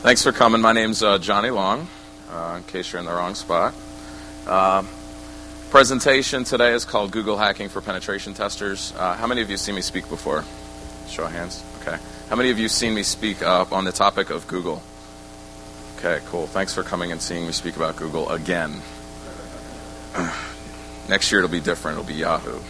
Thanks for coming. My name's Johnny Long, in case you're in the wrong spot. Presentation today is called Google Hacking for Penetration Testers. How many of you seen me speak before? Show of hands. Okay. How many of you seen me speak on the topic of Google? Okay, cool. Thanks for coming and seeing me speak about Google again. Next year it'll be different. It'll be Yahoo.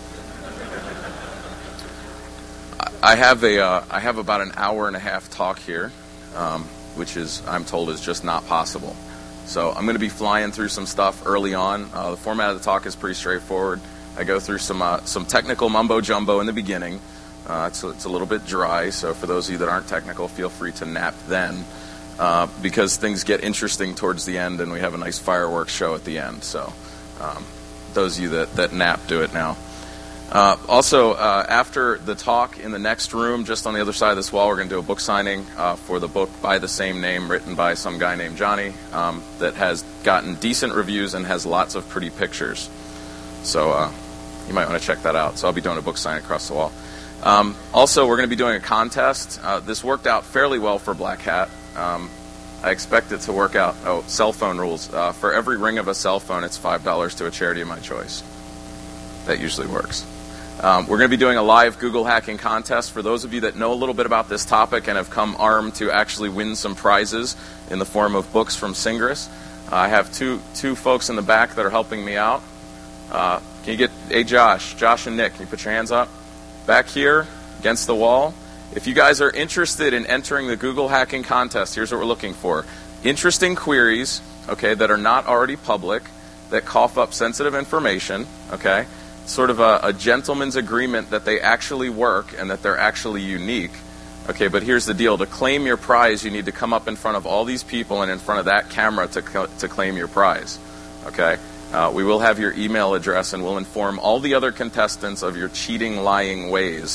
I have about an hour and a half talk here, which is, I'm told, is just not possible. So I'm going to be flying through some stuff early on. The format of the talk is pretty straightforward. I go through some technical mumbo-jumbo in the beginning. It's a little bit dry, so for those of you that aren't technical, feel free to nap then, because things get interesting towards the end, and we have a nice fireworks show at the end. So those of you that nap, do it now. Also, after the talk in the next room, just on the other side of this wall, we're going to do a book signing for the book by the same name, written by some guy named Johnny, that has gotten decent reviews and has lots of pretty pictures. So you might want to check that out. So I'll be doing a book signing across the wall. Also, we're going to be doing a contest. This worked out fairly well for Black Hat. I expect it to work out. Oh, cell phone rules. For every ring of a cell phone, it's $5 to a charity of my choice. That usually works. We're going to be doing a live Google hacking contest. For those of you that know a little bit about this topic and have come armed to actually win some prizes in the form of books from Singress, I have two folks in the back that are helping me out. Can you get, hey Josh and Nick, can you put your hands up? Back here, against the wall. If you guys are interested in entering the Google hacking contest, here's what we're looking for. Interesting queries, okay, that are not already public, that cough up sensitive information, okay? Sort of a gentleman's agreement that they actually work and that they're actually unique. Okay, but here's the deal. To claim your prize, you need to come up in front of all these people and in front of that camera to claim your prize. Okay? We will have your email address and we'll inform all the other contestants of your cheating, lying ways.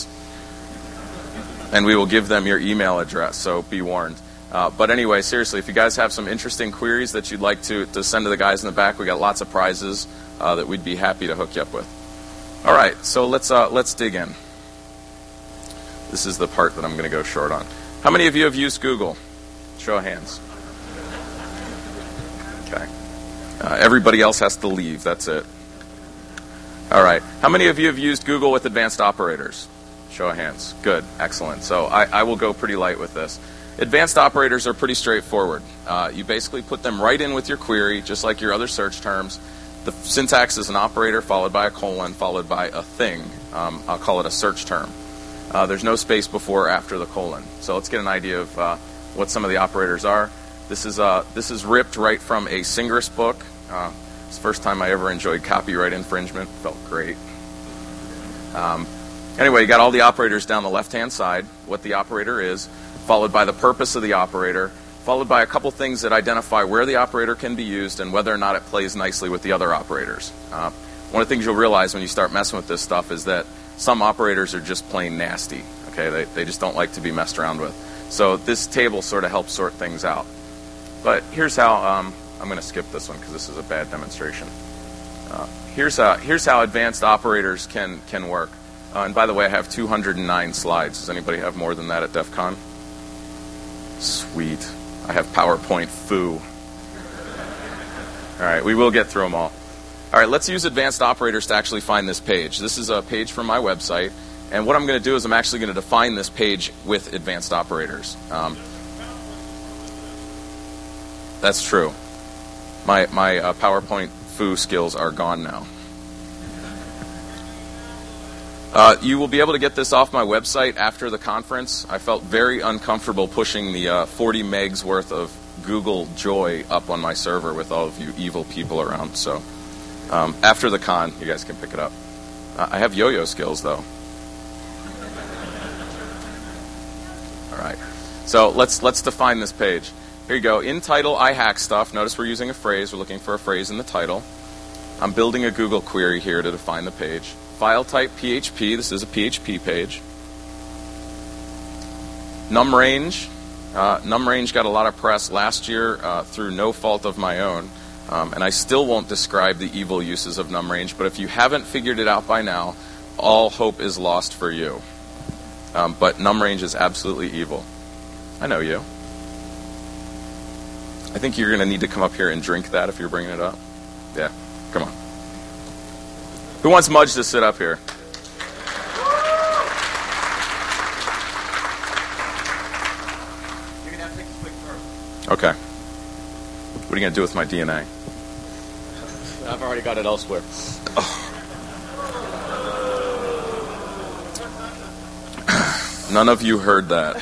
And we will give them your email address, so be warned. But anyway, seriously, if you guys have some interesting queries that you'd like to send to the guys in the back, we got lots of prizes that we'd be happy to hook you up with. All right, so let's dig in. This is the part that I'm going to go short on. How many of you have used Google? Show of hands. Okay. Everybody else has to leave. That's it. All right. How many of you have used Google with advanced operators? Show of hands. Good. Excellent. So I will go pretty light with this. Advanced operators are pretty straightforward. You basically put them right in with your query, just like your other search terms. The syntax is an operator followed by a colon followed by a thing. I'll call it a search term. There's no space before or after the colon. So let's get an idea of what some of the operators are. This is ripped right from a Singress book. It's the first time I ever enjoyed copyright infringement. Felt great. Anyway, you got all the operators down the left-hand side, what the operator is, followed by the purpose of the operator, followed by a couple things that identify where the operator can be used and whether or not it plays nicely with the other operators. One of the things you'll realize when you start messing with this stuff is that some operators are just plain nasty. Okay, they just don't like to be messed around with. So this table sort of helps sort things out. But here's how, I'm going to skip this one because this is a bad demonstration. Here's how advanced operators can work. And by the way, I have 209 slides. Does anybody have more than that at DEF CON? Sweet. I have PowerPoint foo. All right, we will get through them all. All right, let's use advanced operators to actually find this page. This is a page from my website, and what I'm going to do is I'm actually going to define this page with advanced operators. That's true. My PowerPoint foo skills are gone now. You will be able to get this off my website after the conference. I felt very uncomfortable pushing the 40 megs worth of Google Joy up on my server with all of you evil people around. So after the con, you guys can pick it up. I have yo-yo skills, though. All right. So let's define this page. Here you go. In title, I hack stuff. Notice we're using a phrase. We're looking for a phrase in the title. I'm building a Google query here to define the page. File type PHP. This is a PHP page. NumRange. NumRange got a lot of press last year through no fault of my own. And I still won't describe the evil uses of NumRange, but if you haven't figured it out by now, all hope is lost for you. But NumRange is absolutely evil. I know you. I think you're going to need to come up here and drink that if you're bringing it up. Yeah, come on. Who wants Mudge to sit up here? You're going to have to take a quick burp. Okay. What are you going to do with my DNA? I've already got it elsewhere. Oh. None of you heard that.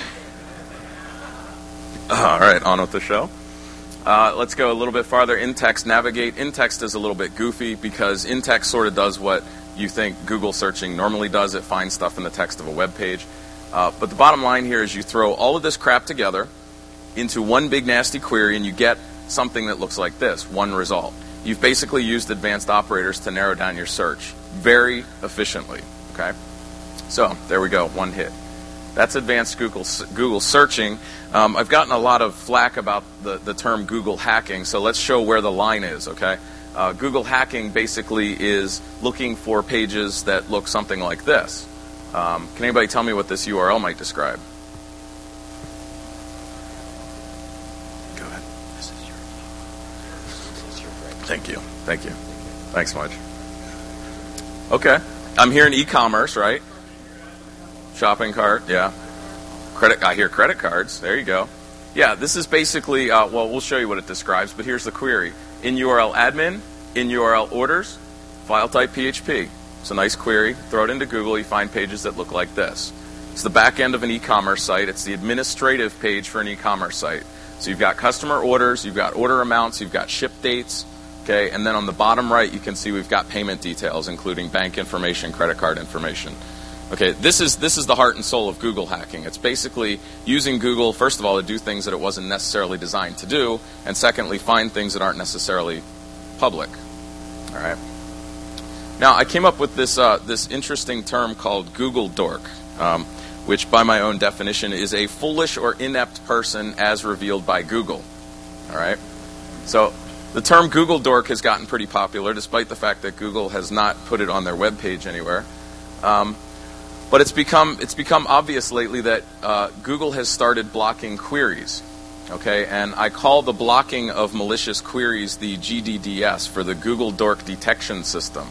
All right, on with the show. Let's go a little bit farther. In-text navigate. In-text is a little bit goofy because in-text sort of does what you think Google searching normally does. It finds stuff in the text of a web page. But the bottom line here is you throw all of this crap together into one big nasty query and you get something that looks like this, one result. You've basically used advanced operators to narrow down your search very efficiently. Okay, so there we go, one hit. That's advanced Google searching. I've gotten a lot of flack about the term Google hacking, so let's show where the line is, okay? Google hacking basically is looking for pages that look something like this. Can anybody tell me what this URL might describe? Go ahead. This is your break. Thank you. Thank you. Thanks much. Okay. I'm here in e-commerce, right? Shopping cart, yeah. I hear credit cards. There you go. Yeah, this is basically, well, we'll show you what it describes, but here's the query. In URL admin, in URL orders, file type PHP. It's a nice query. Throw it into Google, you find pages that look like this. It's the back end of an e-commerce site. It's the administrative page for an e-commerce site. So you've got customer orders, you've got order amounts, you've got ship dates, okay, and then on the bottom right you can see we've got payment details, including bank information, credit card information. Okay, this is the heart and soul of Google hacking. It's basically using Google, first of all, to do things that it wasn't necessarily designed to do, and secondly, find things that aren't necessarily public. All right. Now, I came up with this interesting term called Google dork, which by my own definition is a foolish or inept person as revealed by Google. All right. So the term Google dork has gotten pretty popular, despite the fact that Google has not put it on their webpage anywhere. But it's become obvious lately that Google has started blocking queries, okay? And I call the blocking of malicious queries the GDDS, for the Google Dork Detection System.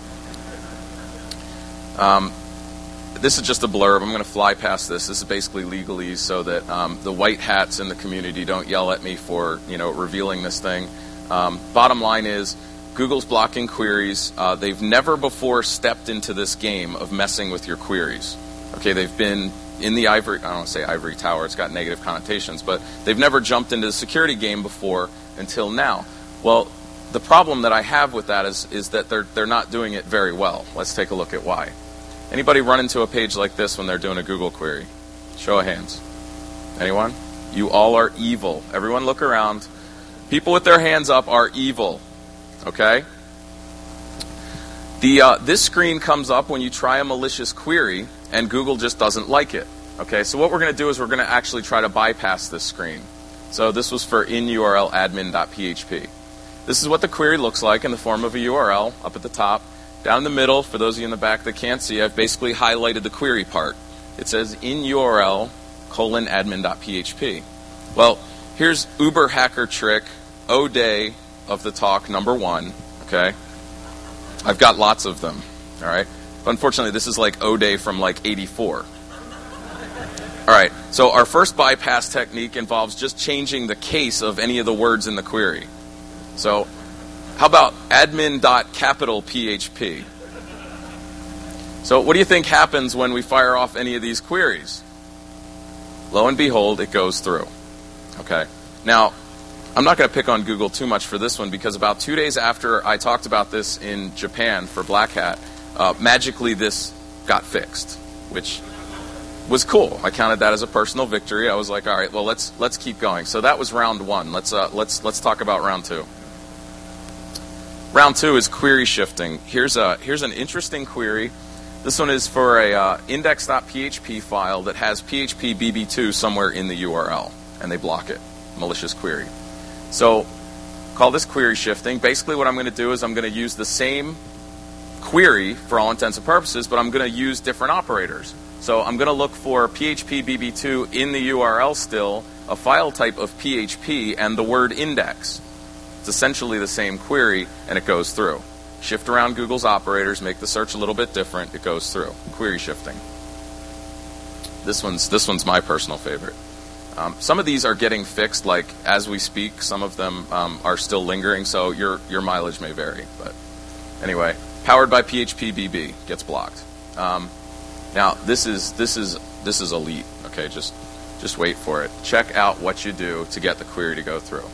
This is just a blurb. I'm going to fly past this. This is basically legalese so that the white hats in the community don't yell at me for revealing this thing. Bottom line is, Google's blocking queries. They've never before stepped into this game of messing with your queries. Okay, they've been in the I don't want to say ivory tower, it's got negative connotations, but they've never jumped into the security game before until now. Well, the problem that I have with that is that they're not doing it very well. Let's take a look at why. Anybody run into a page like this when they're doing a Google query? Show of hands. Anyone? You all are evil. Everyone look around. People with their hands up are evil. Okay? This screen comes up when you try a malicious query, and Google just doesn't like it. Okay, so what we're going to do is we're going to actually try to bypass this screen. So this was for inurladmin.php. This is what the query looks like in the form of a URL up at the top. Down in the middle, for those of you in the back that can't see, I've basically highlighted the query part. It says inurl:/admin.php. Well, here's Uber hacker trick, O-Day of the talk, number 1, okay? I've got lots of them, all right? But unfortunately, this is like O-Day from like 84. All right, so our first bypass technique involves just changing the case of any of the words in the query. So how about admin.capital.php? So what do you think happens when we fire off any of these queries? Lo and behold, it goes through, okay? Now, I'm not going to pick on Google too much for this one because about 2 days after I talked about this in Japan for Black Hat, magically this got fixed, which was cool. I counted that as a personal victory. I was like, all right, well, let's keep going. So that was round 1. Let's talk about round 2. Round 2 is query shifting. Here's an interesting query. This one is for a index.php file that has PHP BB2 somewhere in the URL, and they block it. Malicious query. So call this query shifting. Basically what I'm going to do is I'm going to use the same query for all intents and purposes, but I'm going to use different operators. So I'm going to look for PHP BB2 in the URL still. a file type of PHP and the word index. It's essentially the same query, and it goes through. Shift around Google's operators, make the search a little bit different, it goes through. Query shifting. This one's my personal favorite. Some of these are getting fixed, like as we speak. Some of them are still lingering, so your mileage may vary. But anyway, powered by PHP BB gets blocked. Now this is elite. Okay, just wait for it. Check out what you do to get the query to go through.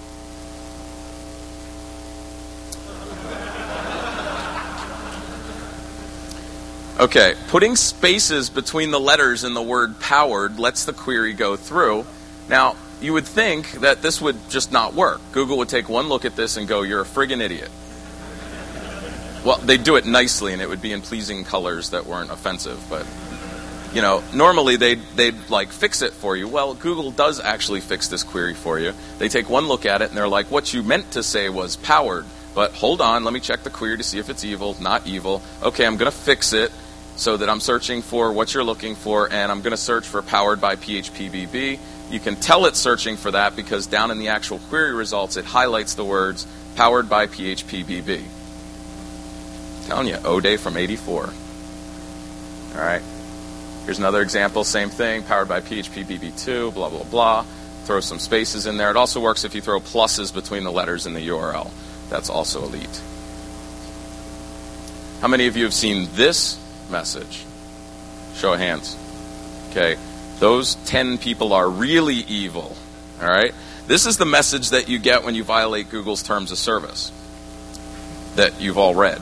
Okay, putting spaces between the letters in the word powered lets the query go through. Now, you would think that this would just not work. Google would take one look at this and go, "You're a friggin' idiot." Well, they'd do it nicely, and it would be in pleasing colors that weren't offensive. But, normally they'd like fix it for you. Well, Google does actually fix this query for you. They take one look at it, and they're like, "What you meant to say was powered. But hold on, let me check the query to see if it's evil, not evil. Okay, I'm going to fix it so that I'm searching for what you're looking for, and I'm going to search for powered by PHP BB." You can tell it's searching for that because down in the actual query results, it highlights the words powered by PHP BB. I'm telling you, O'Day from '84. All right. Here's another example, same thing, powered by PHP BB2, blah, blah, blah. Throw some spaces in there. It also works if you throw pluses between the letters in the URL. That's also elite. How many of you have seen this message? Show of hands. Okay. Those 10 people are really evil, all right? This is the message that you get when you violate Google's terms of service that you've all read.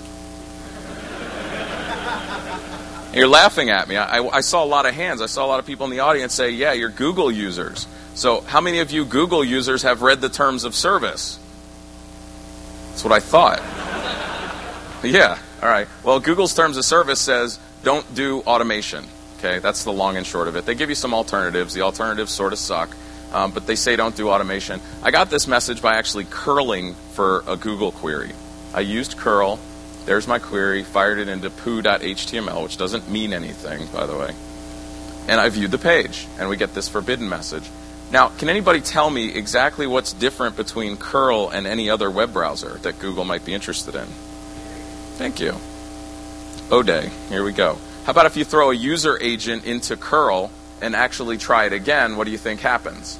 You're laughing at me. I saw a lot of hands. I saw a lot of people in the audience say, "Yeah, you're Google users." So how many of you Google users have read the terms of service? That's what I thought. Yeah, all right. Well, Google's terms of service says don't do automation. Okay, that's the long and short of it. They give you some alternatives. The alternatives sort of suck, but they say don't do automation. I got this message by actually curling for a Google query. I used curl. There's my query, fired it into poo.html, which doesn't mean anything, by the way. And I viewed the page, and we get this forbidden message. Now, can anybody tell me exactly what's different between curl and any other web browser that Google might be interested in? Thank you. O'Day, here we go. How about if you throw a user agent into curl and actually try it again, what do you think happens?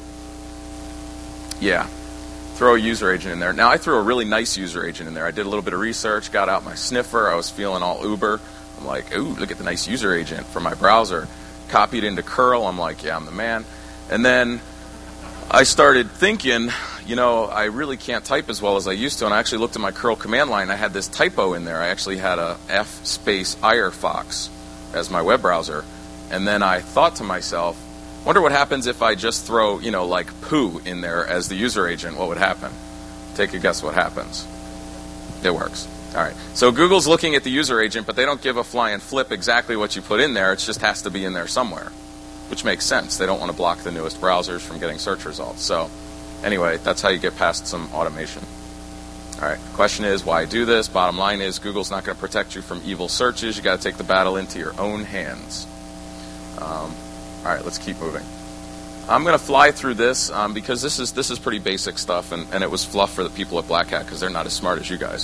Yeah, throw a user agent in there. Now, I threw a really nice user agent in there. I did a little bit of research, got out my sniffer. I was feeling all uber. I'm like, ooh, look at the nice user agent for my browser. Copied into curl. I'm like, yeah, I'm the man. And then I started thinking, I really can't type as well as I used to. And I actually looked at my curl command line. I had this typo in there. I actually had a F space Firefox as my web browser. And then I thought to myself, wonder what happens if I just throw, like poo in there as the user agent. What would happen? Take a guess what happens. It works. All right. So Google's looking at the user agent, but they don't give a flying flip exactly what you put in there. It just has to be in there somewhere, which makes sense. They don't want to block the newest browsers from getting search results. So anyway, that's how you get past some automation. All right, question is, why do this? Bottom line is, Google's not going to protect you from evil searches. You got to take the battle into your own hands. All right, let's keep moving. I'm going to fly through this because this is pretty basic stuff, and it was fluff for the people at Black Hat because they're not as smart as you guys.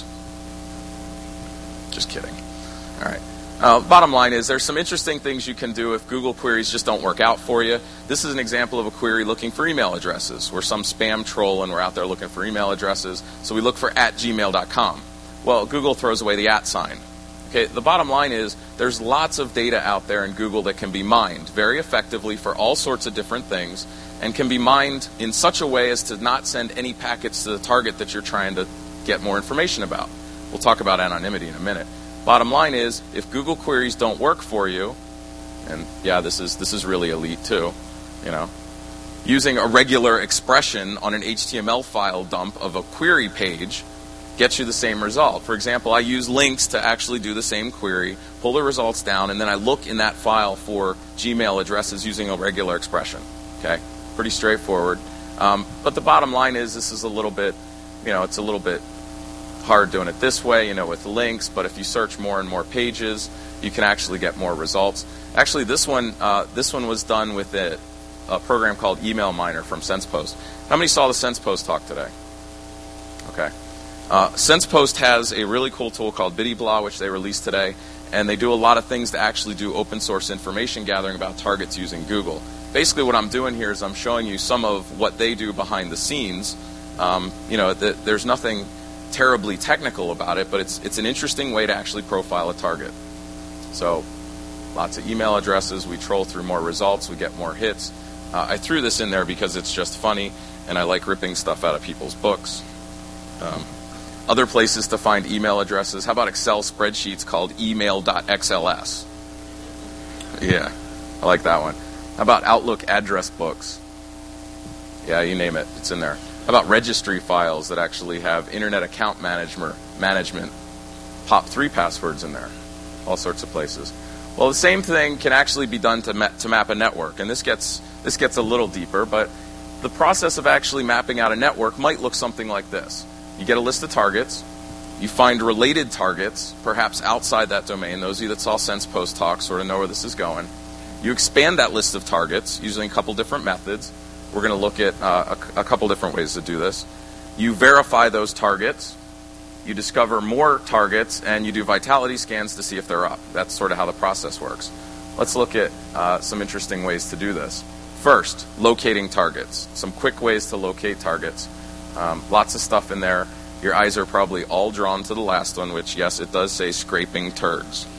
Just kidding. All right. Bottom line is there's some interesting things you can do if Google queries just don't work out for you. This is an example of a query looking for email addresses. We're some spam troll and we're out there looking for email addresses. So we look for @gmail.com. Well, Google throws away the @ sign. Okay, the bottom line is there's lots of data out there in Google that can be mined very effectively for all sorts of different things and can be mined in such a way as to not send any packets to the target that you're trying to get more information about. We'll talk about anonymity in a minute. Bottom line is, if Google queries don't work for you, and yeah, this is really elite too, using a regular expression on an HTML file dump of a query page gets you the same result. For example, I use links to actually do the same query, pull the results down, and then I look in that file for Gmail addresses using a regular expression. Okay, pretty straightforward. But the bottom line is, this is a little bit, it's a little bit hard doing it this way, with links, but if you search more and more pages, you can actually get more results. Actually, this one was done with it. a program called Email Miner from SensePost. How many saw the SensePost talk today? Okay. SensePost has a really cool tool called BittyBlah, which they released today, and they do a lot of things to actually do open source information gathering about targets using Google. Basically what I'm doing here is I'm showing you some of what they do behind the scenes. There's nothing terribly technical about it, but it's an interesting way to actually profile a target. So lots of email addresses, we troll through more results, we get more hits. I threw this in there because it's just funny, and I like ripping stuff out of people's books. Other places to find email addresses. How about Excel spreadsheets called email.xls? Yeah, I like that one. How about Outlook address books? Yeah, you name it, it's in there. How about registry files that actually have internet account management, POP3 passwords in there? All sorts of places. Well, the same thing can actually be done to map a network, and this gets a little deeper, but the process of actually mapping out a network might look something like this. You get a list of targets, you find related targets, perhaps outside that domain. Those of you that saw SensePost talk sort of know where this is going. You expand that list of targets using a couple different methods. We're going to look at a couple different ways to do this. You verify those targets, you discover more targets, and you do vitality scans to see if they're up. That's sort of how the process works. Let's look at some interesting ways to do this. First, locating targets. Some quick ways to locate targets. Lots of stuff in there. Your eyes are probably all drawn to the last one, which, yes, it does say scraping turds.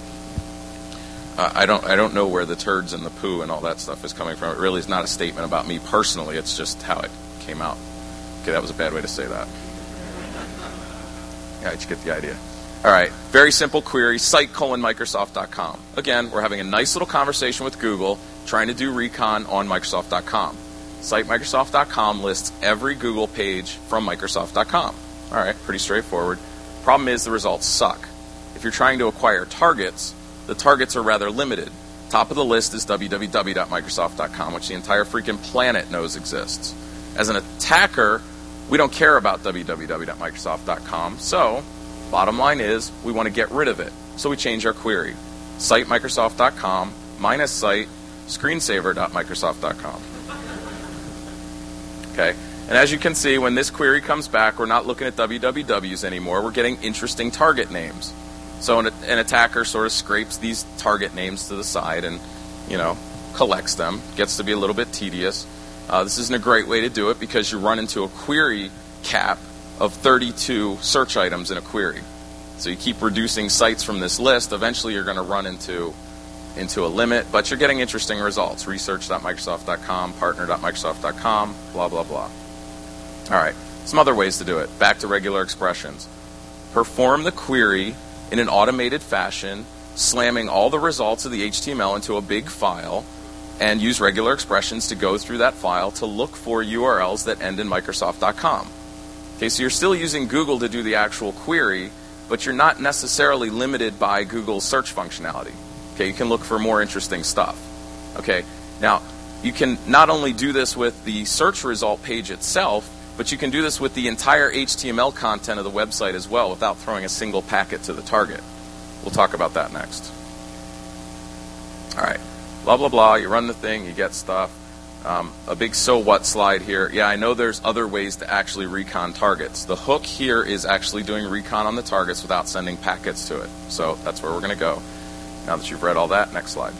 I don't know where the turds and the poo and all that stuff is coming from. It really is not a statement about me personally. It's just how it came out. Okay, that was a bad way to say that. Yeah, you get the idea. All right, very simple query, site:/Microsoft.com. Again, we're having a nice little conversation with Google, trying to do recon on Microsoft.com. Site:/Microsoft.com lists every Google page from Microsoft.com. All right, pretty straightforward. Problem is the results suck. If you're trying to acquire targets, the targets are rather limited. Top of the list is www.microsoft.com, which the entire freaking planet knows exists. As an attacker, we don't care about www.microsoft.com, so bottom line is we want to get rid of it. So we change our query. Site:/Microsoft.com minus site screensaver.microsoft.com. Okay, and as you can see, when this query comes back, we're not looking at wwws anymore. We're getting interesting target names. So an attacker sort of scrapes these target names to the side and, collects them. Gets to be a little bit tedious. This isn't a great way to do it because you run into a query cap of 32 search items in a query. So you keep reducing sites from this list. Eventually you're going to run into a limit, but you're getting interesting results. Research.microsoft.com, partner.microsoft.com, blah, blah, blah. All right, some other ways to do it. Back to regular expressions. Perform the query in an automated fashion, slamming all the results of the HTML into a big file, and use regular expressions to go through that file to look for URLs that end in Microsoft.com. Okay, so you're still using Google to do the actual query, but you're not necessarily limited by Google's search functionality. Okay, you can look for more interesting stuff. Okay, now you can not only do this with the search result page itself, but you can do this with the entire HTML content of the website as well without throwing a single packet to the target. We'll talk about that next. All right, blah, blah, blah. You run the thing, you get stuff. A big so what slide here. Yeah, I know there's other ways to actually recon targets. The hook here is actually doing recon on the targets without sending packets to it. So that's where we're going to go. Now that you've read all that, next slide.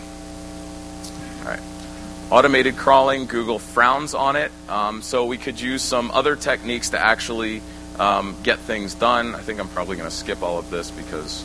All right. Automated crawling, Google frowns on it. So we could use some other techniques to actually get things done. I think I'm probably going to skip all of this because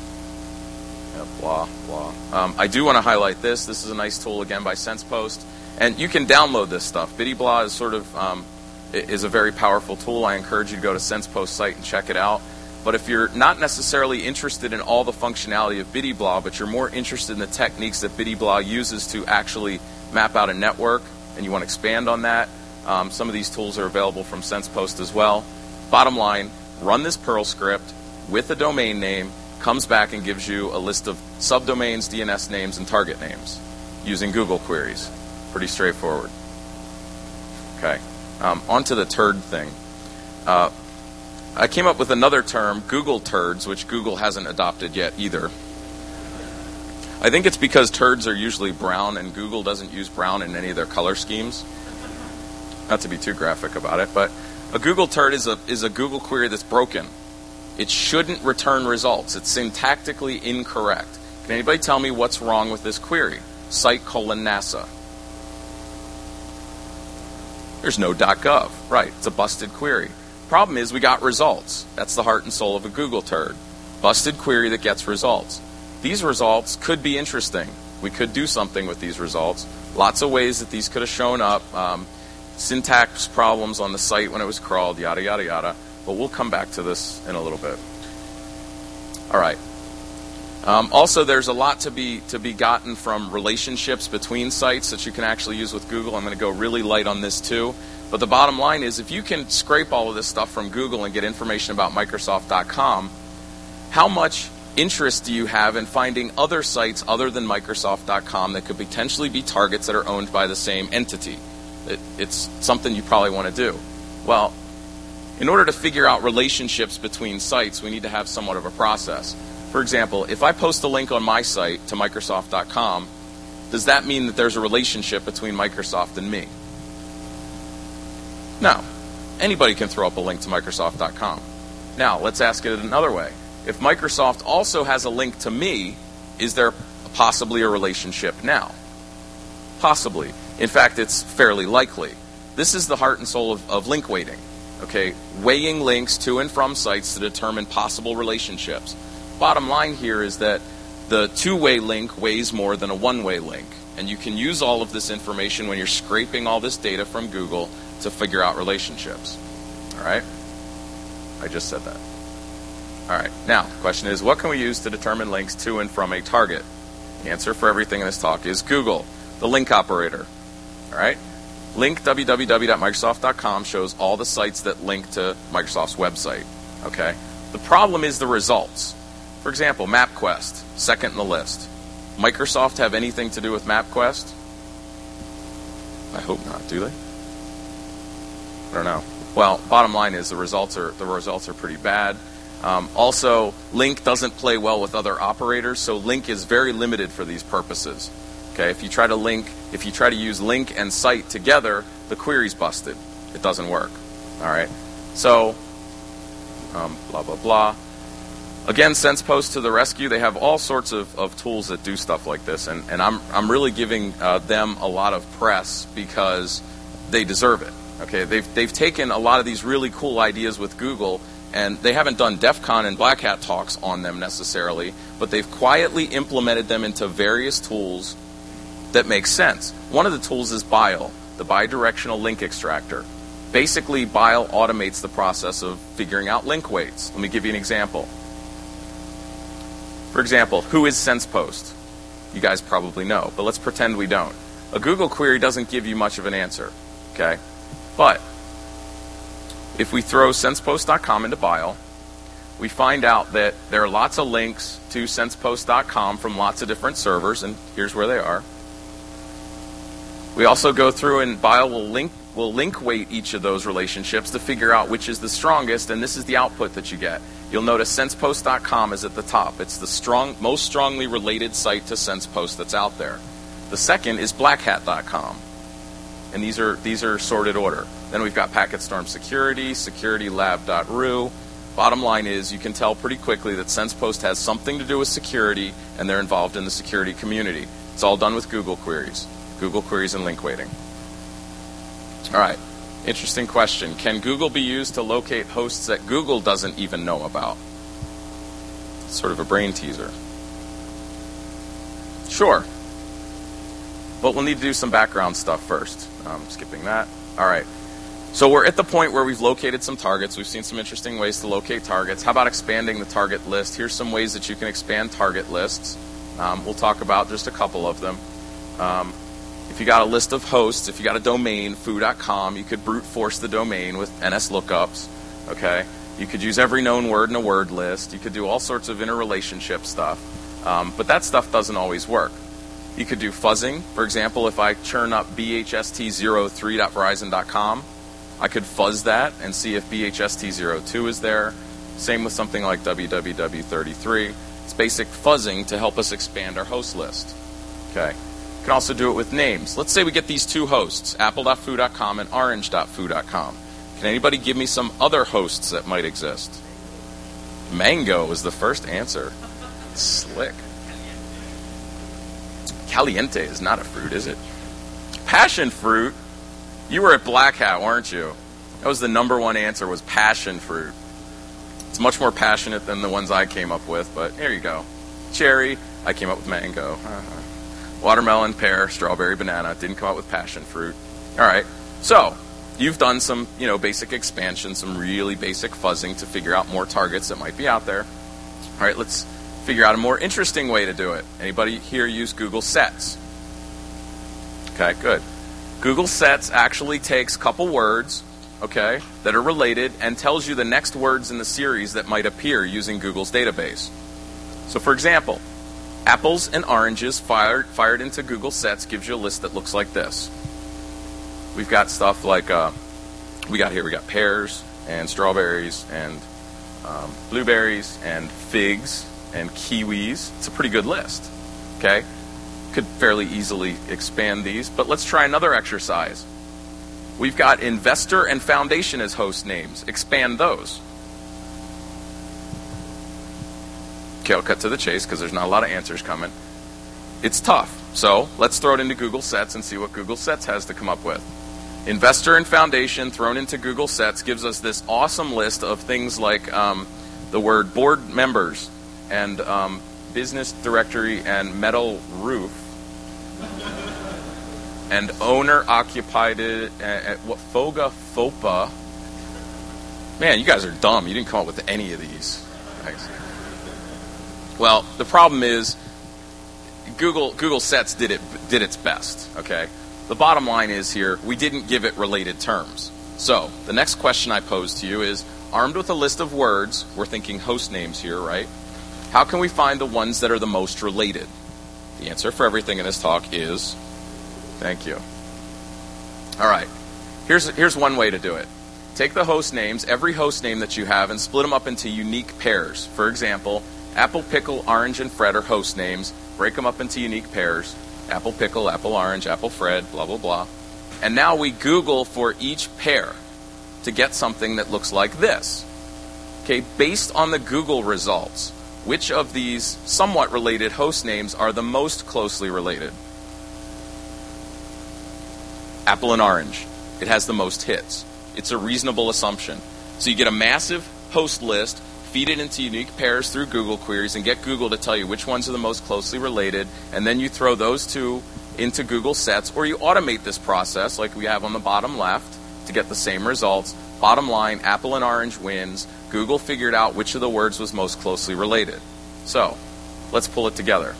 blah, blah. I do want to highlight this. This is a nice tool, again, by SensePost. And you can download this stuff. BittyBlah is sort of is a very powerful tool. I encourage you to go to SensePost site and check it out. But if you're not necessarily interested in all the functionality of BittyBlah, but you're more interested in the techniques that BittyBlah uses to actually map out a network, and you want to expand on that, some of these tools are available from SensePost as well. Bottom line, run this Perl script with a domain name, comes back and gives you a list of subdomains, DNS names, and target names using Google queries. Pretty straightforward. Okay, on to the turd thing. I came up with another term, Google turds, which Google hasn't adopted yet either. I think it's because turds are usually brown and Google doesn't use brown in any of their color schemes. Not to be too graphic about it, but a Google turd is a Google query that's broken. It shouldn't return results. It's syntactically incorrect. Can anybody tell me what's wrong with this query? Site:NASA. There's no .gov. Right, it's a busted query. Problem is we got results. That's the heart and soul of a Google turd. Busted query that gets results. These results could be interesting. We could do something with these results. Lots of ways that these could have shown up. Syntax problems on the site when it was crawled, yada, yada, yada. But we'll come back to this in a little bit. All right. Also, there's a lot to be gotten from relationships between sites that you can actually use with Google. I'm going to go really light on this too. But the bottom line is, if you can scrape all of this stuff from Google and get information about Microsoft.com, how much interest do you have in finding other sites other than Microsoft.com that could potentially be targets that are owned by the same entity? It's something you probably want to do. Well, in order to figure out relationships between sites, we need to have somewhat of a process. For example, if I post a link on my site to Microsoft.com, does that mean that there's a relationship between Microsoft and me? No. Anybody can throw up a link to Microsoft.com. Now, let's ask it another way. If Microsoft also has a link to me, is there possibly a relationship now? Possibly. In fact, it's fairly likely. This is the heart and soul of link weighting. Okay, weighing links to and from sites to determine possible relationships. Bottom line here is that the two-way link weighs more than a one-way link. And you can use all of this information when you're scraping all this data from Google to figure out relationships. All right? I just said that. All right. Now, the question is, what can we use to determine links to and from a target? The answer for everything in this talk is Google, the link operator. All right? Link www.microsoft.com shows all the sites that link to Microsoft's website. Okay? The problem is the results. For example, MapQuest, second in the list. Microsoft have anything to do with MapQuest? I hope not, do they? I don't know. Well, bottom line is the results are pretty bad. Also, link doesn't play well with other operators, so link is very limited for these purposes. Okay, if you try to use link and site together, the query's busted. It doesn't work. All right. So, blah blah blah. Again, SensePost to the rescue. They have all sorts of tools that do stuff like this, and I'm really giving them a lot of press because they deserve it. Okay, they've taken a lot of these really cool ideas with Google, and they haven't done DEF CON and Black Hat talks on them necessarily, but they've quietly implemented them into various tools that make sense. One of the tools is BILE, the bidirectional link extractor. Basically, BILE automates the process of figuring out link weights. Let me give you an example. For example, who is SensePost? You guys probably know, but let's pretend we don't. A Google query doesn't give you much of an answer, okay? But if we throw sensepost.com into BILE, we find out that there are lots of links to sensepost.com from lots of different servers, and here's where they are. We also go through and BILE will link weight each of those relationships to figure out which is the strongest, and this is the output that you get. You'll notice sensepost.com is at the top. It's the most strongly related site to SensePost that's out there. The second is blackhat.com, and these are sorted order. Then we've got PacketStorm Security, securitylab.ru. Bottom line is you can tell pretty quickly that SensePost has something to do with security, and they're involved in the security community. It's all done with Google queries. Google queries and link weighting. All right, interesting question. Can Google be used to locate hosts that Google doesn't even know about? Sort of a brain teaser. Sure. But we'll need to do some background stuff first. Skipping that. All right. So we're at the point where we've located some targets. We've seen some interesting ways to locate targets. How about expanding the target list? Here's some ways that you can expand target lists. We'll talk about just a couple of them. If you got a list of hosts, if you got a domain, foo.com, you could brute force the domain with NS lookups. Okay, you could use every known word in a word list. You could do all sorts of interrelationship stuff, but that stuff doesn't always work. You could do fuzzing. For example, if I churn up bhst03.verizon.com, I could fuzz that and see if bhst02 is there. Same with something like www33. It's basic fuzzing to help us expand our host list. Okay. You can also do it with names. Let's say we get these two hosts, apple.foo.com and orange.foo.com. Can anybody give me some other hosts that might exist? Mango was the first answer. Slick. Caliente is not a fruit, is it? Passion fruit. You were at Black Hat, weren't you? That was the number one answer, was passion fruit. It's much more passionate than the ones I came up with, but there you go. Cherry, I came up with mango. Watermelon, pear, strawberry, banana. Didn't come up with passion fruit. All right. So, you've done some, basic expansion, some really basic fuzzing to figure out more targets that might be out there. All right, let's figure out a more interesting way to do it. Anybody here use Google Sets? Okay, good. Google Sets actually takes a couple words, okay, that are related and tells you the next words in the series that might appear using Google's database. So, for example, apples and oranges fired into Google Sets gives you a list that looks like this. We've got stuff like, we got pears and strawberries and blueberries and figs and kiwis. It's a pretty good list, okay? Could fairly easily expand these, but let's try another exercise. We've got investor and foundation as host names. Expand those. Okay, I'll cut to the chase because there's not a lot of answers coming. It's tough, so let's throw it into Google Sets and see what Google Sets has to come up with. Investor and foundation thrown into Google Sets gives us this awesome list of things like the word board members and business directory and metal roof and owner occupied what FOGA FOPA. Man, you guys are dumb. You didn't come up with any of these. Thanks. Well, the problem is Google Sets did its best, okay? The bottom line is here, we didn't give it related terms. So, the next question I pose to you is, armed with a list of words, we're thinking host names here, right? How can we find the ones that are the most related? The answer for everything in this talk is, thank you. All right, here's one way to do it. Take the host names, every host name that you have, and split them up into unique pairs. For example, apple, pickle, orange, and Fred are host names. Break them up into unique pairs. Apple pickle, apple orange, apple Fred, blah, blah, blah. And now we Google for each pair to get something that looks like this. Okay, based on the Google results, which of these somewhat related host names are the most closely related? Apple and orange. It has the most hits. It's a reasonable assumption. So you get a massive host list, feed it into unique pairs through Google queries, and get Google to tell you which ones are the most closely related, and then you throw those two into Google Sets, or you automate this process like we have on the bottom left to get the same results. Bottom line, apple and orange wins. Google figured out which of the words was most closely related. So, let's pull it together.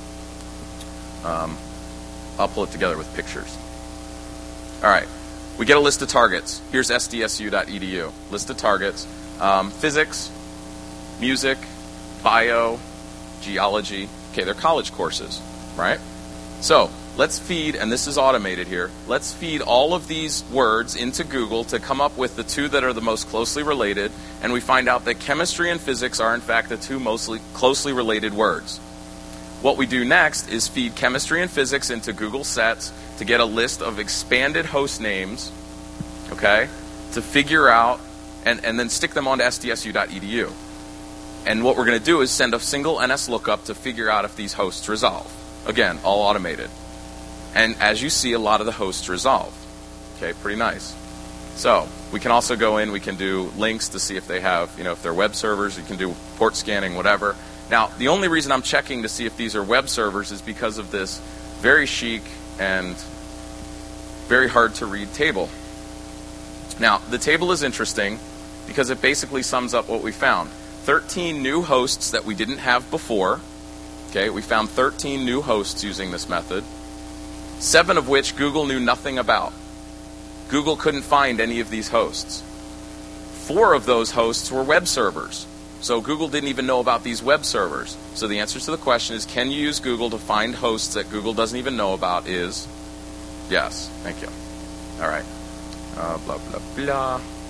I'll pull it together with pictures. All right, we get a list of targets. Here's sdsu.edu. List of targets. Physics, music, bio, geology. Okay, they're college courses, right? So, let's feed, and this is automated here, let's feed all of these words into Google to come up with the two that are the most closely related, and we find out that chemistry and physics are in fact the two most closely related words. What we do next is feed chemistry and physics into Google Sets to get a list of expanded host names, okay, to figure out, and then stick them onto sdsu.edu. And what we're going to do is send a single NS lookup to figure out if these hosts resolve. Again, all automated. And as you see, a lot of the hosts resolve. Okay, pretty nice. So, we can also go in, we can do links to see if they have, if they're web servers, you can do port scanning, whatever. Now, the only reason I'm checking to see if these are web servers is because of this very chic and very hard to read table. Now, the table is interesting because it basically sums up what we found. 13 new hosts that we didn't have before. Okay, we found 13 new hosts using this method, 7 of which Google knew nothing about. Google couldn't find any of these hosts. 4 of those hosts were web servers. So Google didn't even know about these web servers. So the answer to the question is, can you use Google to find hosts that Google doesn't even know about is yes. Thank you. All right. Blah, blah, blah.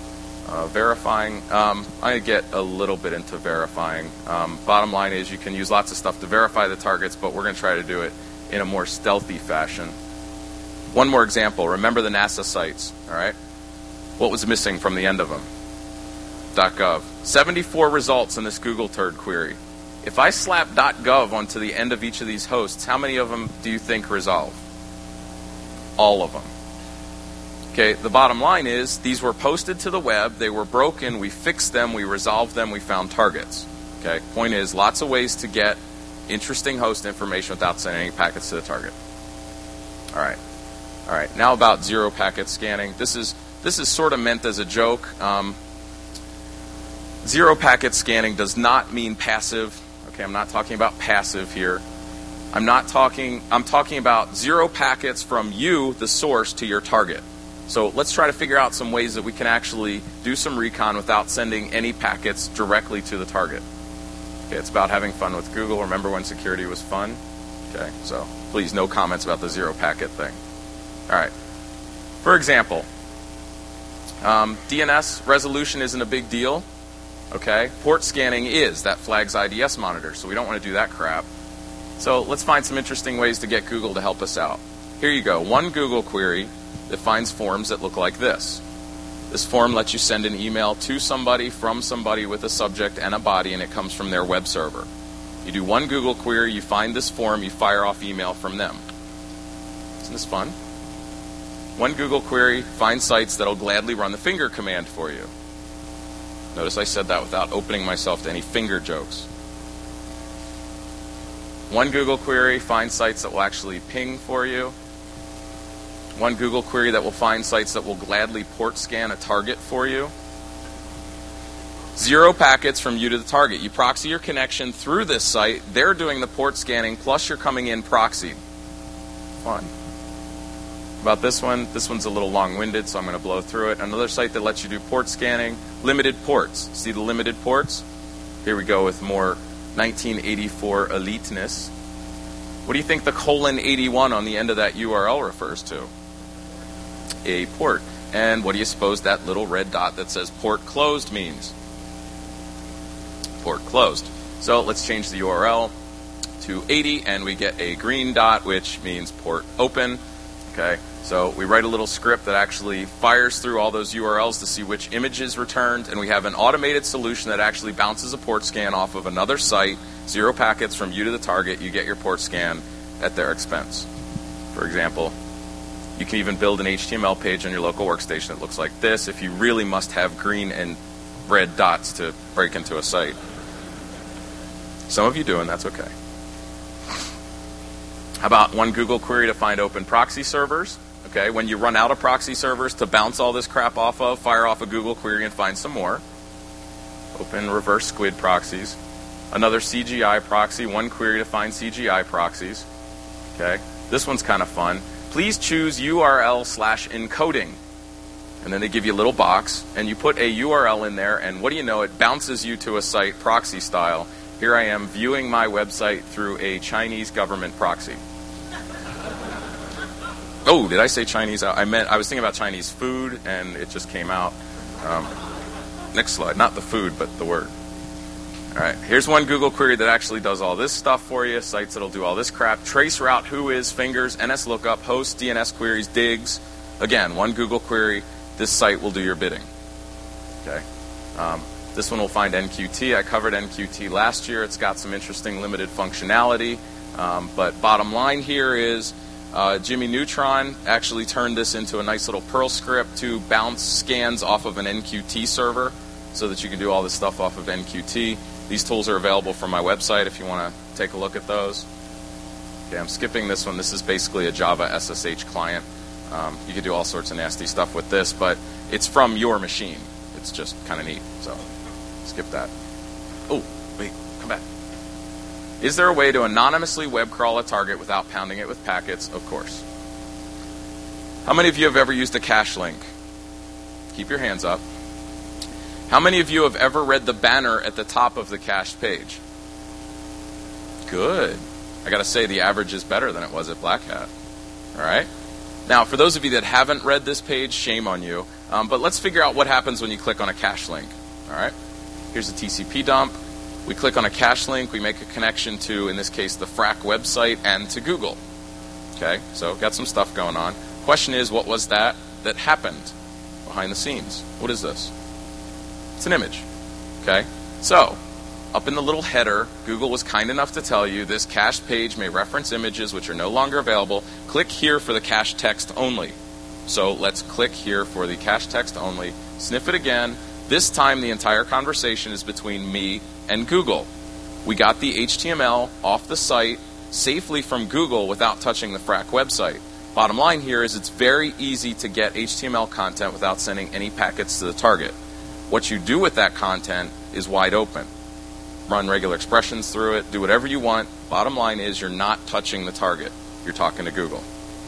Verifying, I'm going to get a little bit into verifying. Bottom line is you can use lots of stuff to verify the targets, but we're going to try to do it in a more stealthy fashion. One more example. Remember the NASA sites, all right? What was missing from the end of them? .gov. 74 results in this Google turd query. If I slap .gov onto the end of each of these hosts, how many of them do you think resolve? All of them. Okay, the bottom line is these were posted to the web, they were broken, we fixed them, we resolved them, we found targets. Okay, point is lots of ways to get interesting host information without sending any packets to the target. All right. Now about zero packet scanning. This is sort of meant as a joke. Zero packet scanning does not mean passive. Okay, I'm not talking about passive here. I'm talking about zero packets from you, the source, to your target. So let's try to figure out some ways that we can actually do some recon without sending any packets directly to the target. Okay, it's about having fun with Google. Remember when security was fun? Okay, so please no comments about the zero packet thing. All right. For example, DNS resolution isn't a big deal. Okay, port scanning is. That flags IDS monitor, so we don't want to do that crap. So let's find some interesting ways to get Google to help us out. Here you go. One Google query that finds forms that look like this. This form lets you send an email to somebody from somebody with a subject and a body, and it comes from their web server. You do one Google query, you find this form, you fire off email from them. Isn't this fun? One Google query, find sites that'll gladly run the finger command for you. Notice I said that without opening myself to any finger jokes. One Google query, find sites that will actually ping for you. One Google query that will find sites that will gladly port scan a target for you. Zero packets from you to the target. You proxy your connection through this site. They're doing the port scanning, plus you're coming in proxied. Fun. About this one's a little long-winded, so I'm going to blow through it. Another site that lets you do port scanning. Limited ports. See the limited ports? Here we go with more 1984 eliteness. What do you think the :81 on the end of that URL refers to? A port. And what do you suppose that little red dot that says port closed means? Port closed. So let's change the URL to 80, and we get a green dot, which means port open. Okay, so we write a little script that actually fires through all those URLs to see which image is returned, and we have an automated solution that actually bounces a port scan off of another site, zero packets from you to the target, you get your port scan at their expense. For example, you can even build an HTML page on your local workstation that looks like this if you really must have green and red dots to break into a site. Some of you do, and that's okay. How about one Google query to find open proxy servers? Okay, when you run out of proxy servers to bounce all this crap off of, fire off a Google query and find some more. Open reverse squid proxies. Another CGI proxy, one query to find CGI proxies. Okay, this one's kind of fun. Please choose URL/encoding. And then they give you a little box, and you put a URL in there, and what do you know? It bounces you to a site proxy style. Here I am viewing my website through a Chinese government proxy. Oh, did I say Chinese? I was thinking about Chinese food, and it just came out. Next slide. Not the food, but the word. All right. Here's one Google query that actually does all this stuff for you. Sites that'll do all this crap. Trace route, whois, fingers, NSLOOKUP, host, DNS queries, digs. Again, one Google query. This site will do your bidding. Okay. This one will find NQT. I covered NQT last year. It's got some interesting limited functionality. But bottom line here is Jimmy Neutron actually turned this into a nice little Perl script to bounce scans off of an NQT server so that you can do all this stuff off of NQT. These tools are available from my website if you want to take a look at those. Okay, I'm skipping this one. This is basically a Java SSH client. You can do all sorts of nasty stuff with this, but it's from your machine. It's just kind of neat, so skip that. Oh, wait, come back. Is there a way to anonymously web crawl a target without pounding it with packets? Of course. How many of you have ever used a cache link? Keep your hands up. How many of you have ever read the banner at the top of the cached page? Good. I got to say, the average is better than it was at Black Hat. All right? Now, for those of you that haven't read this page, shame on you. But let's figure out what happens when you click on a cache link. All right. Here's a TCP dump. We click on a cache link. We make a connection to, in this case, the FRAC website and to Google. Okay, so got some stuff going on. Question is, what was that happened behind the scenes? What is this? It's an image. Okay, so up in the little header, Google was kind enough to tell you this cached page may reference images which are no longer available. Click here for the cached text only. So let's click here for the cached text only. Sniff it again. This time the entire conversation is between me and Google. We got the HTML off the site safely from Google without touching the FRAC website. Bottom line here is it's very easy to get HTML content without sending any packets to the target. What you do with that content is wide open. Run regular expressions through it, do whatever you want. Bottom line is you're not touching the target. You're talking to Google.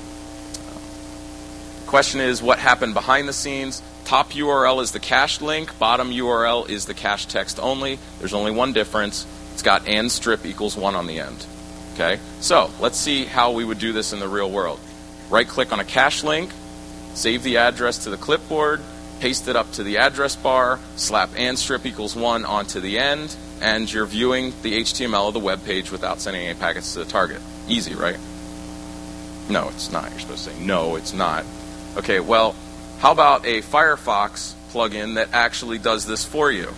Question is, what happened behind the scenes? Top URL is the cached link. Bottom URL is the cached text only. There's only one difference. It's got and strip equals 1 on the end. Okay? So let's see how we would do this in the real world. Right-click on a cache link, save the address to the clipboard, paste it up to the address bar, slap and strip equals 1 onto the end, and you're viewing the HTML of the web page without sending any packets to the target. Easy, right? No, it's not. You're supposed to say, no, it's not. Okay, well, how about a Firefox plugin that actually does this for you?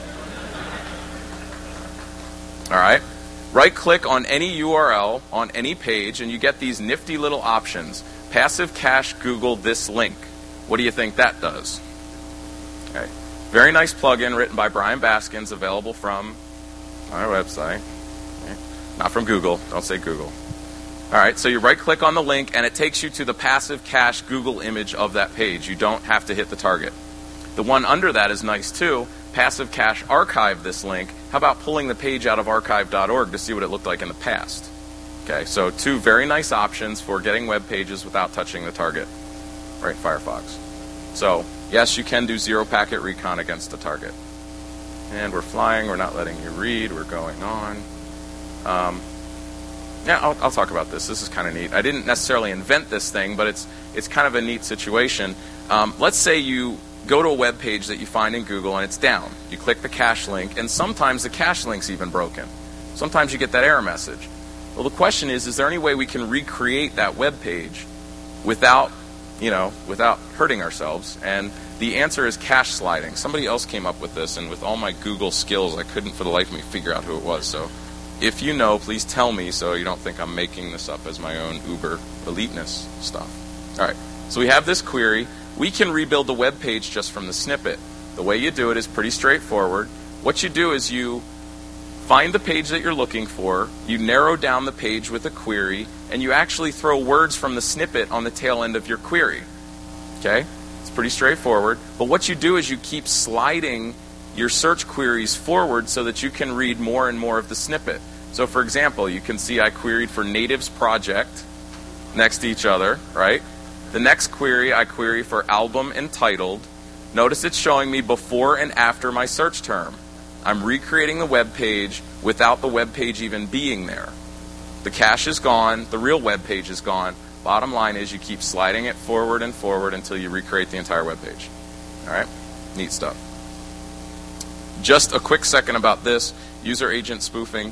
All right. Right-click on any URL on any page, and you get these nifty little options. Passive cache Google this link. What do you think that does? Okay. Very nice plugin written by Brian Baskins, available from our website. Okay. Not from Google. Don't say Google. All right, so you right-click on the link, and it takes you to the passive cache Google image of that page. You don't have to hit the target. The one under that is nice, too. Passive cache archive this link. How about pulling the page out of archive.org to see what it looked like in the past? Okay, so 2 very nice options for getting web pages without touching the target. Right, Firefox. So, yes, you can do zero-packet recon against the target. And we're flying. We're not letting you read. We're going on. Yeah, I'll talk about this. This is kind of neat. I didn't necessarily invent this thing, but it's kind of a neat situation. Let's say you go to a web page that you find in Google and it's down. You click the cache link, and sometimes the cache link's even broken. Sometimes you get that error message. Well, the question is there any way we can recreate that web page without hurting ourselves? And the answer is cache sliding. Somebody else came up with this, and with all my Google skills, I couldn't for the life of me figure out who it was. So if you know, please tell me so you don't think I'm making this up as my own uber eliteness stuff. All right, so we have this query. We can rebuild the web page just from the snippet. The way you do it is pretty straightforward. What you do is you find the page that you're looking for, you narrow down the page with a query, and you actually throw words from the snippet on the tail end of your query. Okay? It's pretty straightforward. But what you do is you keep sliding your search queries forward so that you can read more and more of the snippet. So, for example, you can see I queried for natives project next to each other, right? The next query, I query for album entitled. Notice it's showing me before and after my search term. I'm recreating the web page without the web page even being there. The cache is gone. The real web page is gone. Bottom line is you keep sliding it forward and forward until you recreate the entire web page. All right? Neat stuff. Just a quick second about this, user agent spoofing.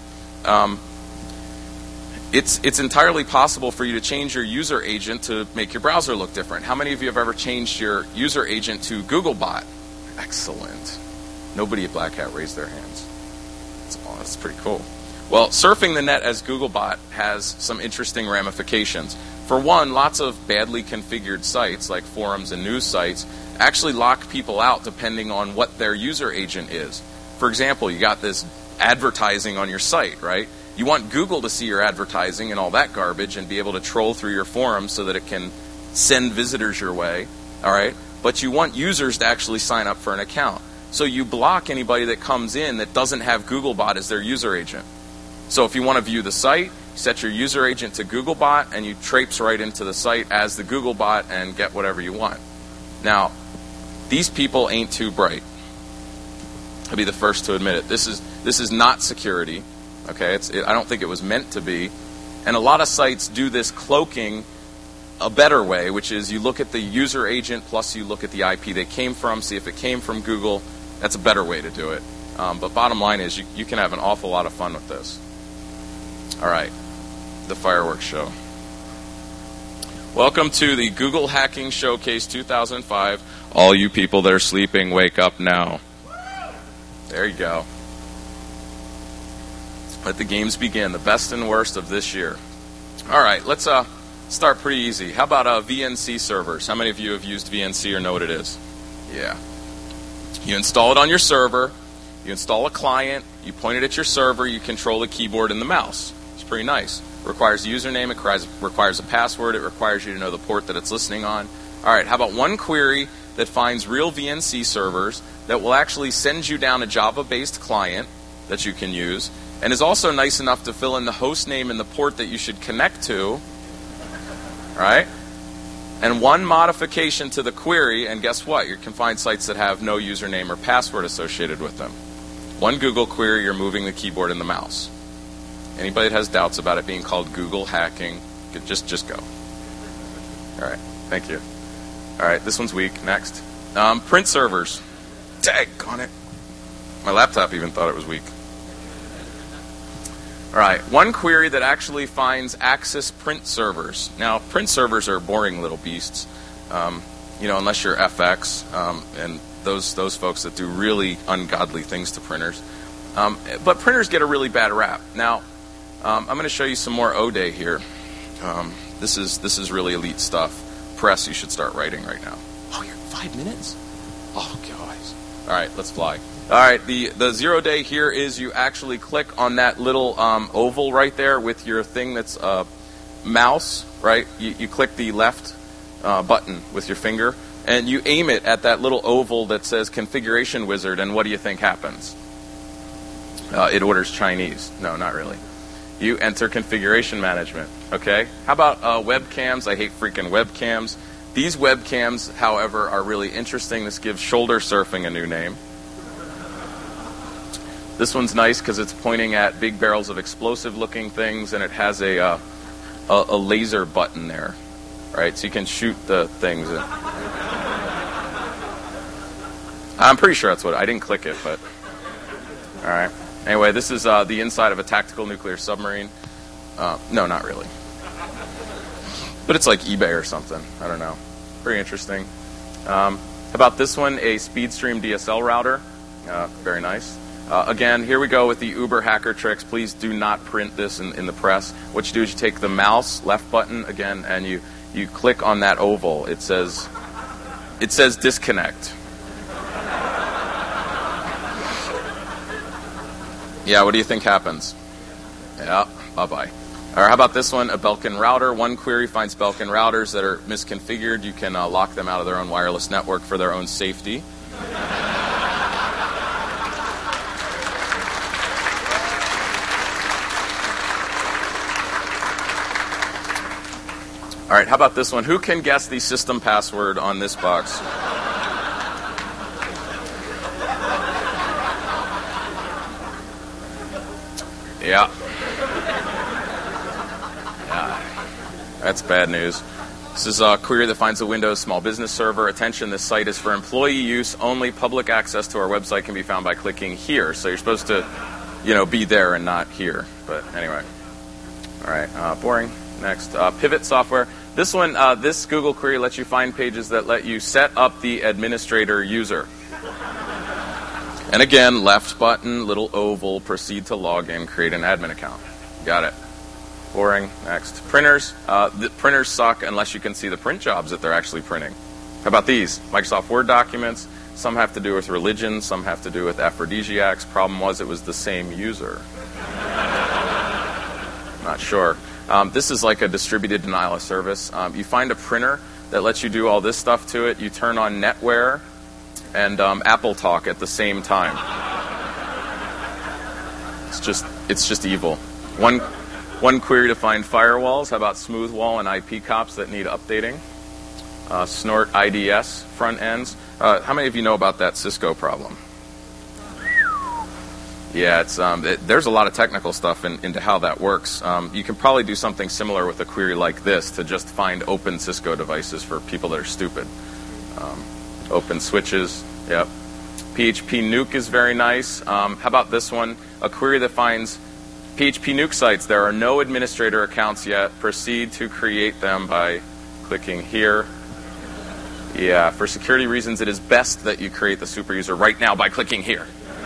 It's entirely possible for you to change your user agent to make your browser look different. How many of you have ever changed your user agent to Googlebot? Excellent. Nobody at Black Hat raised their hands. That's pretty cool. Well, surfing the net as Googlebot has some interesting ramifications. For one, lots of badly configured sites, like forums and news sites, actually lock people out depending on what their user agent is. For example, you got this advertising on your site, right? You want Google to see your advertising and all that garbage and be able to troll through your forum so that it can send visitors your way, all right? But you want users to actually sign up for an account. So you block anybody that comes in that doesn't have Googlebot as their user agent. So if you want to view the site, set your user agent to Googlebot, and you traipse right into the site as the Googlebot and get whatever you want. Now, these people ain't too bright. I'll be the first to admit it. This is not security. Okay, I don't think it was meant to be. And a lot of sites do this cloaking a better way, which is you look at the user agent plus you look at the IP they came from, see if it came from Google. That's a better way to do it. But bottom line is you can have an awful lot of fun with this. All right, the fireworks show. Welcome to the Google Hacking Showcase 2005. All you people that are sleeping, wake up now. There you go. Let the games begin, the best and worst of this year. All right, let's start pretty easy. How about VNC servers? How many of you have used VNC or know what it is? Yeah. You install it on your server. You install a client. You point it at your server. You control the keyboard and the mouse. It's pretty nice. It requires a username. It requires a password. It requires you to know the port that it's listening on. All right, how about one query that finds real VNC servers that will actually send you down a Java-based client that you can use and is also nice enough to fill in the host name and the port that you should connect to, right? And one modification to the query, and guess what? You can find sites that have no username or password associated with them. One Google query, you're moving the keyboard and the mouse. Anybody that has doubts about it being called Google hacking, just go. All right, thank you. All right, this one's weak. Next. Print servers. Daggone it. My laptop even thought it was weak. All right, one query that actually finds Axis print servers. Now, print servers are boring little beasts, unless you're FX and those folks that do really ungodly things to printers. But printers get a really bad rap. Now, I'm going to show you some more O-Day here. This is really elite stuff. Press, you should start writing right now. Oh, you're 5 minutes? Oh, guys. All right, let's fly. All right, the 0 day here is you actually click on that little oval right there with your thing that's mouse, right? You click the left button with your finger, and you aim it at that little oval that says Configuration Wizard, and what do you think happens? It orders Chinese. No, not really. You enter Configuration Management, okay? How about webcams? I hate freaking webcams. These webcams, however, are really interesting. This gives shoulder surfing a new name. This one's nice because it's pointing at big barrels of explosive-looking things, and it has a laser button there, right? So you can shoot the things. I'm pretty sure that's what I didn't click it, but all right. Anyway, this is the inside of a tactical nuclear submarine. No, not really, but it's like eBay or something. I don't know. Pretty interesting. How about this one? A SpeedStream DSL router. Very nice. Again, here we go with the Uber hacker tricks. Please do not print this in the press. What you do is you take the mouse, left button again, and you click on that oval. It says disconnect. Yeah, what do you think happens? Yeah, bye-bye. All right, how about this one? A Belkin router. One query finds Belkin routers that are misconfigured. You can lock them out of their own wireless network for their own safety. All right, how about this one? Who can guess the system password on this box? Yeah. That's bad news. This is a query that finds a Windows small business server. Attention, this site is for employee use only. Public access to our website can be found by clicking here. So you're supposed to, be there and not here. But anyway. All right, boring. Next, Pivot software. This one, this Google query lets you find pages that let you set up the administrator user. And again, left button, little oval, proceed to log in, create an admin account. Got it. Boring. Next. Printers. The printers suck unless you can see the print jobs that they're actually printing. How about these? Microsoft Word documents. Some have to do with religion. Some have to do with aphrodisiacs. Problem was it was the same user. Not sure. This is like a distributed denial of service. You find a printer that lets you do all this stuff to it. You turn on NetWare and Apple Talk at the same time. It's just evil. One query to find firewalls. How about SmoothWall and IP cops that need updating? Snort IDS front ends. How many of you know about that Cisco problem? Yeah, there's a lot of technical stuff into how that works. You can probably do something similar with a query like this to just find open Cisco devices for people that are stupid. Open switches, yep. PHP nuke is very nice. How about this one? A query that finds PHP nuke sites. There are no administrator accounts yet. Proceed to create them by clicking here. Yeah, for security reasons, it is best that you create the super user right now by clicking here.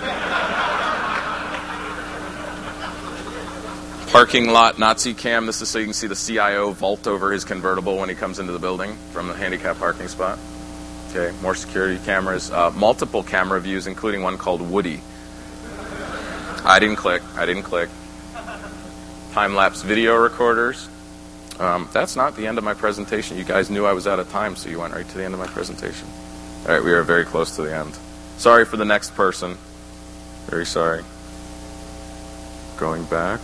Parking lot Nazi cam. This is so you can see the CIO vault over his convertible when he comes into the building from the handicap parking spot. Okay, more security cameras. Multiple camera views, including one called Woody. I didn't click. Time-lapse video recorders. That's not the end of my presentation. You guys knew I was out of time, so you went right to the end of my presentation. All right, we are very close to the end. Sorry for the next person. Very sorry. We're going back.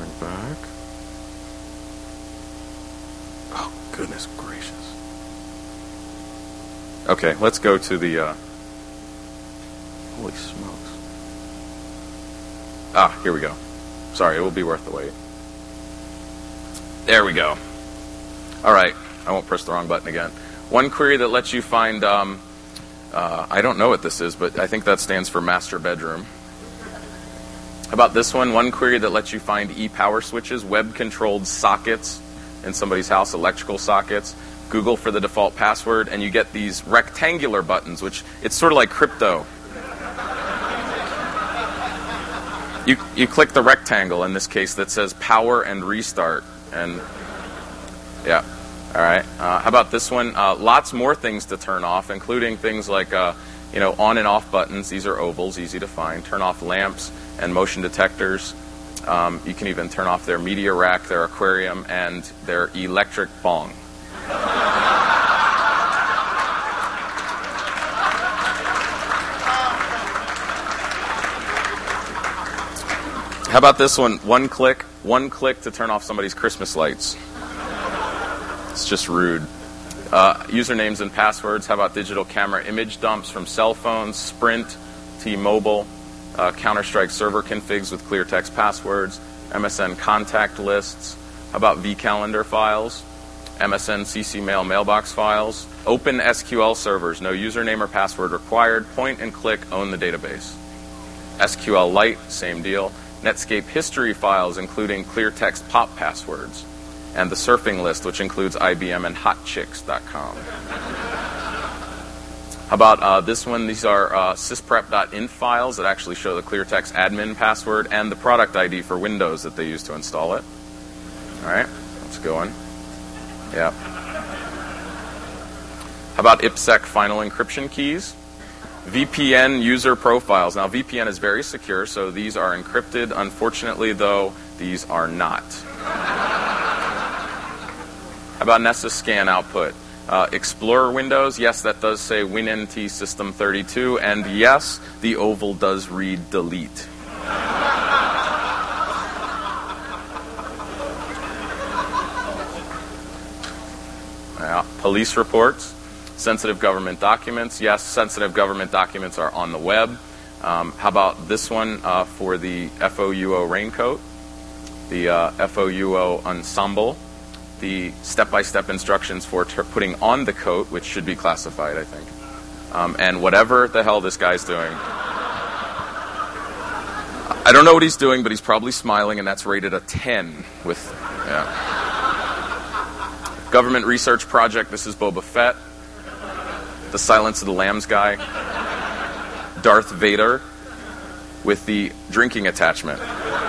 Oh, goodness gracious. Okay, let's go to the... Holy smokes. Here we go. Sorry, it will be worth the wait. There we go. All right, I won't press the wrong button again. One query that lets you find... I don't know what this is, but I think that stands for master bedroom. How about this one? One query that lets you find e-power switches, web-controlled sockets in somebody's house, electrical sockets. Google for the default password, and you get these rectangular buttons, which it's sort of like crypto. You click the rectangle, in this case, that says power and restart. And yeah, all right. How about this one? Lots more things to turn off, including things like on and off buttons. These are ovals, easy to find. Turn off lamps and motion detectors. You can even turn off their media rack, their aquarium, and their electric bong. How about this one? One click to turn off somebody's Christmas lights. It's just rude. Usernames and passwords. How about digital camera image dumps from cell phones, Sprint, T-Mobile, Counter-Strike server configs with clear text passwords, MSN contact lists. How about vCalendar files, MSN CC Mail mailbox files, open SQL servers, no username or password required, point and click, own the database. SQLite, same deal. Netscape history files, including clear text pop passwords. And the surfing list, which includes IBM and hotchicks.com. How about this one? These are sysprep.inf files that actually show the cleartext admin password and the product ID for Windows that they use to install it. All right, let's go on. Yeah. How about IPsec final encryption keys? VPN user profiles. Now, VPN is very secure, so these are encrypted. Unfortunately, though, these are not. How about Nessus scan output? Explorer windows, yes, that does say WinNT System 32, and yes, the oval does read delete. Police reports, sensitive government documents, yes, sensitive government documents are on the web. How about this one for the FOUO raincoat, the FOUO ensemble, the step-by-step instructions for putting on the coat, which should be classified, I think. And whatever the hell this guy's doing. I don't know what he's doing, but he's probably smiling, and that's rated a 10 with, yeah. Government research project, this is Boba Fett. The Silence of the Lambs guy. Darth Vader with the drinking attachment.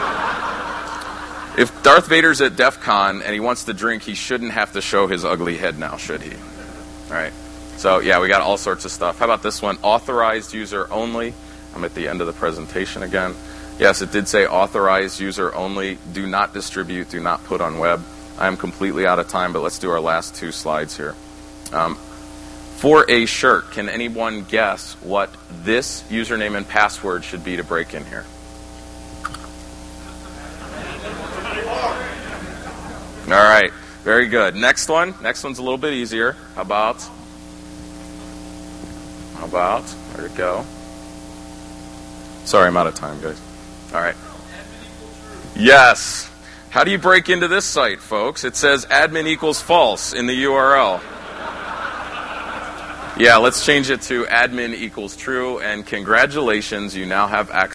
If Darth Vader's at DEF CON and he wants to drink, he shouldn't have to show his ugly head now, should he? All right. So, yeah, we got all sorts of stuff. How about this one? Authorized user only. I'm at the end of the presentation again. Yes, it did say authorized user only. Do not distribute. Do not put on web. I am completely out of time, but let's do our last two slides here. For a shirt, can anyone guess what this username and password should be to break in here? All right, very good. Next one. Next one's a little bit easier. How about? Where'd it go? Sorry, I'm out of time, guys. All right. Yes. How do you break into this site, folks? It says admin equals false in the URL. Yeah, let's change it to admin equals true, and congratulations, you now have access